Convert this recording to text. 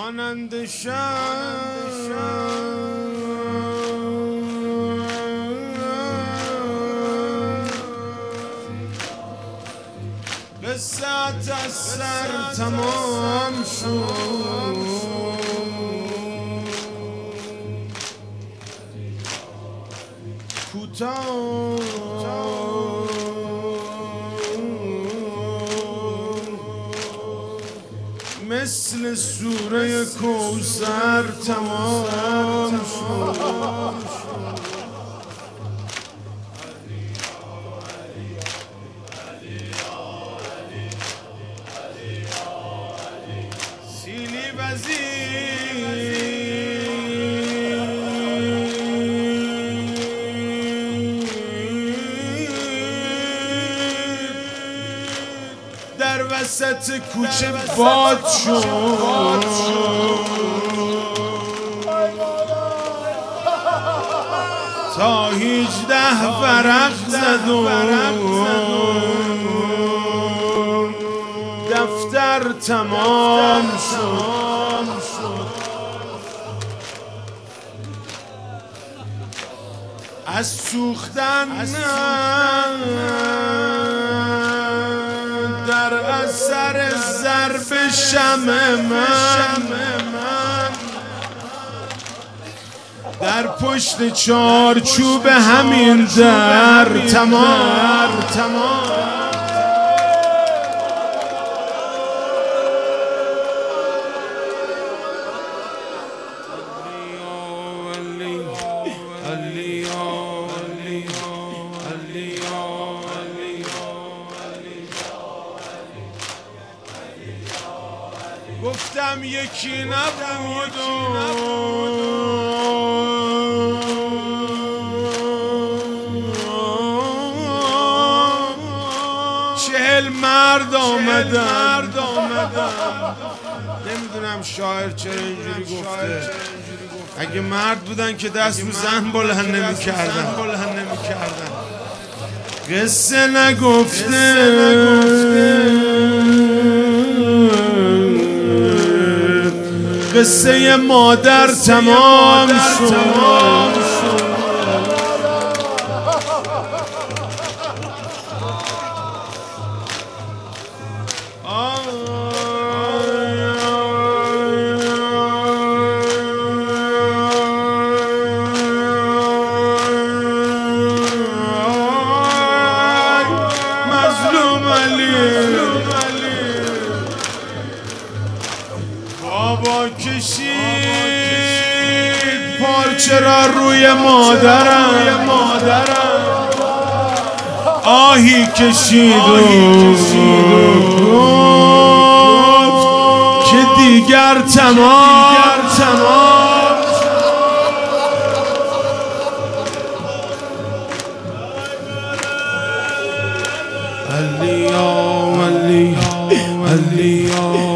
مانند قصت از سر تمام شد کوتاه مثل سوره کوثر تمام شد سیلی وزیر در وسط کوچه باد شد تا 18 ورق زد و دفتر تمام شد از سوختن در اثر ضرب شمع من در پشت چارچوب همین در تمام گفتم یکی نبود 40 مرد آمدن نمیدونم شاعر چرا اینجوری گفته اگه مرد بودن که دست رو زن بلند نمی‌کردن قصه نگفته قصه مادر تمام شد بابا کشید پارچه را روی مادرم آهی کشید و گفت که دیگر تمام علی